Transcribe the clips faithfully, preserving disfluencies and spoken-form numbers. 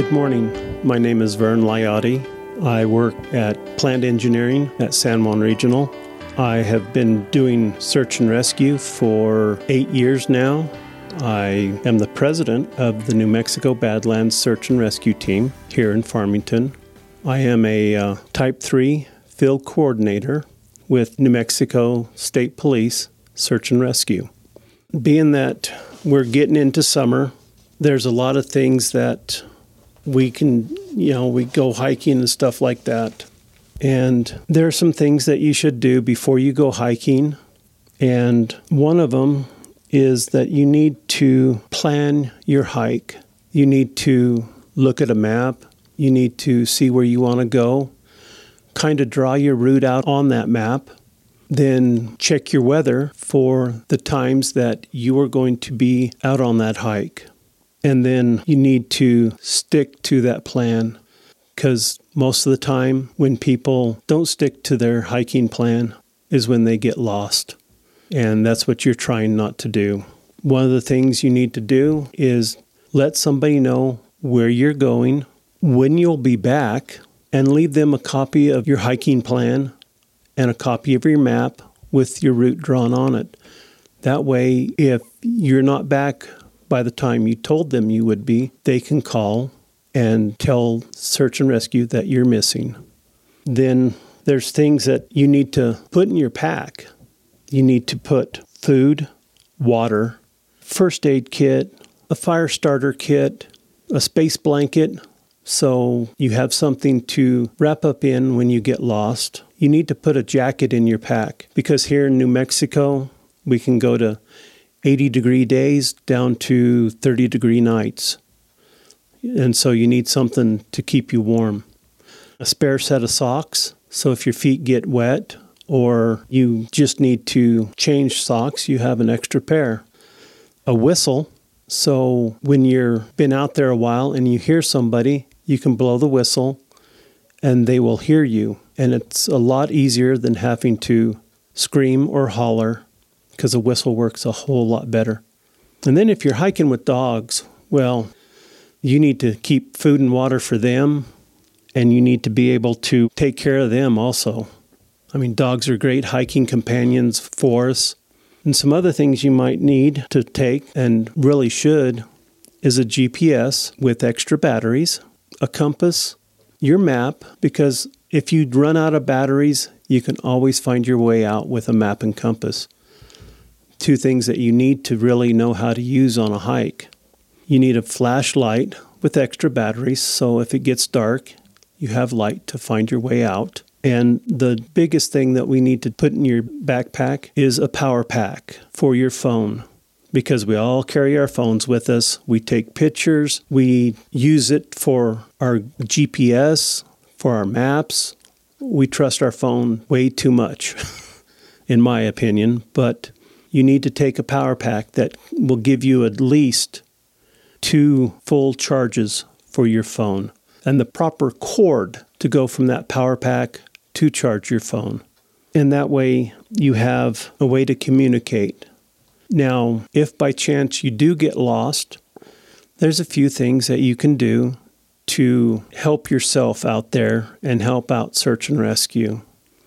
Good morning. My name is Vern Liotti. I work at Plant Engineering at San Juan Regional. I have been doing search and rescue for eight years now. I am the president of the New Mexico Badlands Search and Rescue Team here in Farmington. I am a uh, Type three field coordinator with New Mexico State Police Search and Rescue. Being that we're getting into summer, there's a lot of things that we can, you know, we go hiking and stuff like that. And there are some things that you should do before you go hiking. And one of them is that you need to plan your hike. You need to look at a map. You need to see where you want to go. Kind of draw your route out on that map. Then check your weather for the times that you are going to be out on that hike. And then you need to stick to that plan, because most of the time when people don't stick to their hiking plan is when they get lost. And that's what you're trying not to do. One of the things you need to do is let somebody know where you're going, when you'll be back, and leave them a copy of your hiking plan and a copy of your map with your route drawn on it. That way, if you're not back by the time you told them you would be, they can call and tell search and rescue that you're missing. Then there's things that you need to put in your pack. You need to put food, water, first aid kit, a fire starter kit, a space blanket, so you have something to wrap up in when you get lost. You need to put a jacket in your pack, because here in New Mexico, we can go to eighty degree days down to thirty degree nights. And so you need something to keep you warm. A spare set of socks, so if your feet get wet or you just need to change socks, you have an extra pair. A whistle, so when you've been out there a while and you hear somebody, you can blow the whistle and they will hear you. And it's a lot easier than having to scream or holler, because a whistle works a whole lot better. And then if you're hiking with dogs, well, you need to keep food and water for them, and you need to be able to take care of them also. I mean, dogs are great hiking companions for us. And some other things you might need to take, and really should, is a G P S with extra batteries, a compass, your map, because if you run out of batteries, you can always find your way out with a map and compass. Two things that you need to really know how to use on a hike. You need a flashlight with extra batteries, so if it gets dark, you have light to find your way out. And the biggest thing that we need to put in your backpack is a power pack for your phone, because we all carry our phones with us. We take pictures. We use it for our G P S, for our maps. We trust our phone way too much, in my opinion, but you need to take a power pack that will give you at least two full charges for your phone, and the proper cord to go from that power pack to charge your phone. And that way you have a way to communicate. Now, if by chance you do get lost, there's a few things that you can do to help yourself out there and help out search and rescue.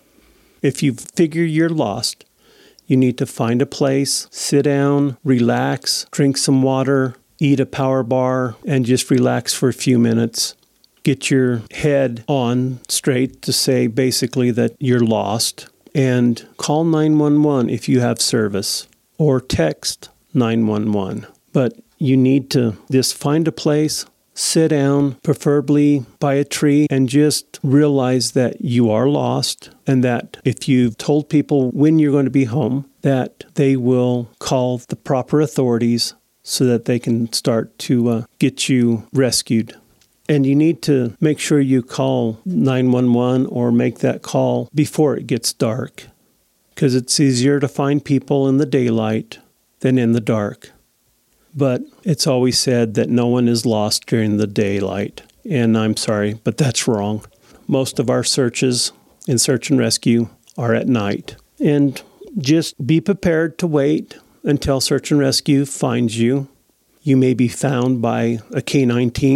If you figure you're lost, you need to find a place, sit down, relax, drink some water, eat a power bar, and just relax for a few minutes. Get your head on straight to say basically that you're lost, and call nine one one if you have service, or text nine one one. But you need to just find a place, sit down, preferably by a tree, and just realize that you are lost, and that if you've told people when you're going to be home, that they will call the proper authorities so that they can start to uh, get you rescued. And you need to make sure you call nine one one or make that call before it gets dark, because it's easier to find people in the daylight than in the dark. But it's always said that no one is lost during the daylight. And I'm sorry, but that's wrong. Most of our searches in search and rescue are at night. And just be prepared to wait until search and rescue finds you. You may be found by a canine team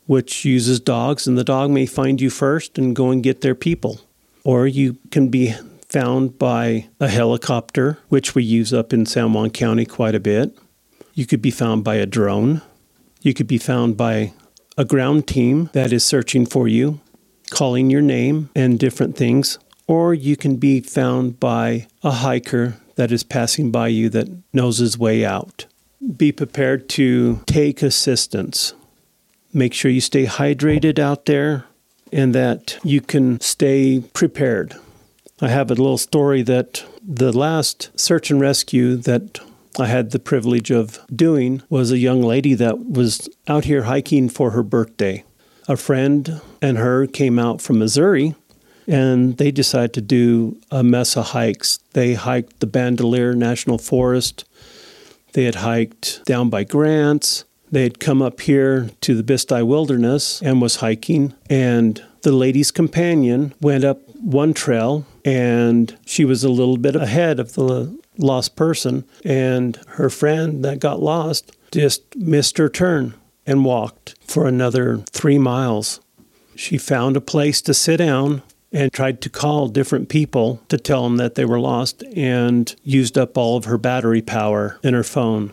which uses dogs, and the dog may find you first and go and get their people. Or you can be found by a helicopter, which we use up in San Juan County quite a bit. You could be found by a drone. You could be found by a ground team that is searching for you, calling your name and different things. Or you can be found by a hiker that is passing by you that knows his way out. Be prepared to take assistance. Make sure you stay hydrated out there and that you can stay prepared. I have a little story that the last search and rescue that I had the privilege of doing was a young lady that was out here hiking for her birthday. A friend and her came out from Missouri, and they decided to do a mess of hikes. They hiked the Bandelier National Forest. They had hiked down by Grants. They had come up here to the Bisti Wilderness and was hiking. And the lady's companion went up one trail, and she was a little bit ahead of the lost person. And her friend that got lost just missed her turn and walked for another three miles. She found a place to sit down and tried to call different people to tell them that they were lost, and used up all of her battery power in her phone.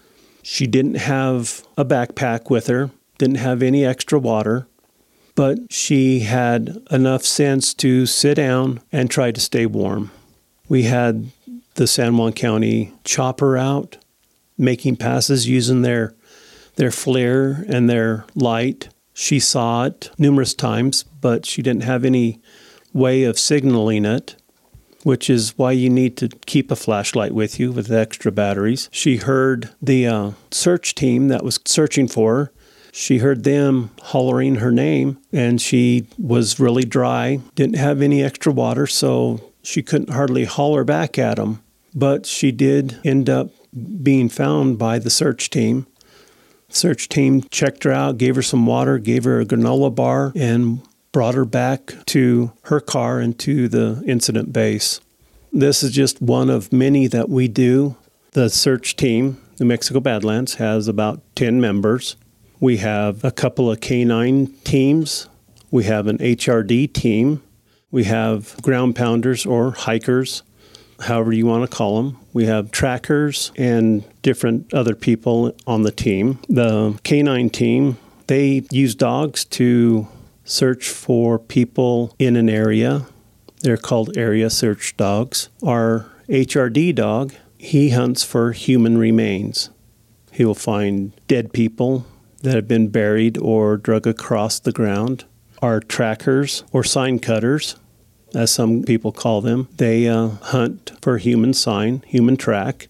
She didn't have a backpack with her, didn't have any extra water, but she had enough sense to sit down and try to stay warm. We had the San Juan County chopper out, making passes using their, their flare and their light. She saw it numerous times, but she didn't have any way of signaling it, which is why you need to keep a flashlight with you with extra batteries. She heard the uh, search team that was searching for her. She heard them hollering her name, and she was really dry, didn't have any extra water, so she couldn't hardly holler back at them. But she did end up being found by the search team. Search team checked her out, gave her some water, gave her a granola bar, and brought her back to her car and to the incident base. This is just one of many that we do. The search team, New Mexico Badlands, has about ten members. We have a couple of canine teams. We have an H R D team. We have ground pounders or hikers, however you want to call them. We have trackers and different other people on the team. The canine team, they use dogs to search for people in an area. They're called area search dogs. Our H R D dog, he hunts for human remains. He will find dead people that have been buried or drug across the ground. Our trackers, or sign cutters, as some people call them, they uh, hunt for human sign, human track,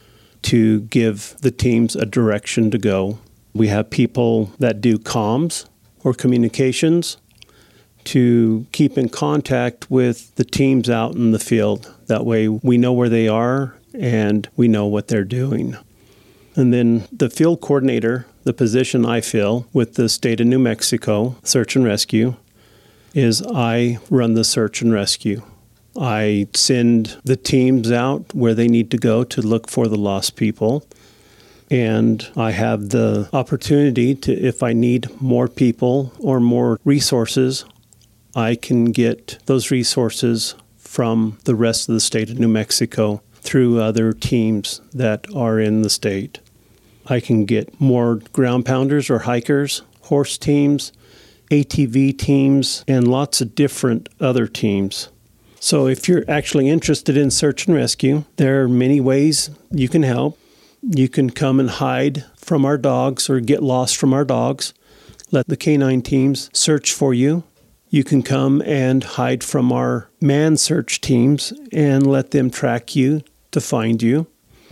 to give the teams a direction to go. We have people that do comms or communications to keep in contact with the teams out in the field. That way we know where they are and we know what they're doing. And then the field coordinator, the position I fill with the state of New Mexico Search and Rescue, is I run the search and rescue. I send the teams out where they need to go to look for the lost people. And I have the opportunity to, if I need more people or more resources, I can get those resources from the rest of the state of New Mexico through other teams that are in the state. I can get more ground pounders or hikers, horse teams, A T V teams, and lots of different other teams. So if you're actually interested in search and rescue, there are many ways you can help. You can come and hide from our dogs or get lost from our dogs. Let the canine teams search for you. You can come and hide from our man search teams and let them track you to find you.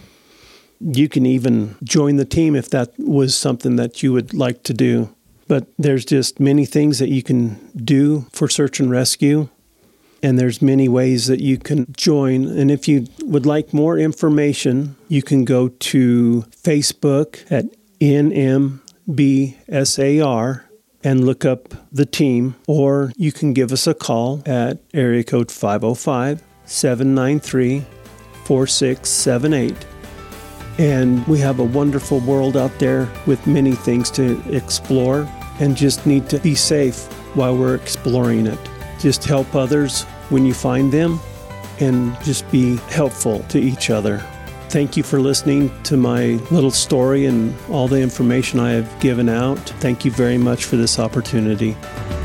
You can even join the team if that was something that you would like to do. But there's just many things that you can do for search and rescue. And there's many ways that you can join. And if you would like more information, you can go to Facebook at N M B S A R and look up the team. Or you can give us a call at area code five oh five, seven nine three, four six seven eight. And we have a wonderful world out there with many things to explore. and just need to be safe while we're exploring it. Just help others when you find them and just be helpful to each other. Thank you for listening to my little story and all the information I have given out. Thank you very much for this opportunity.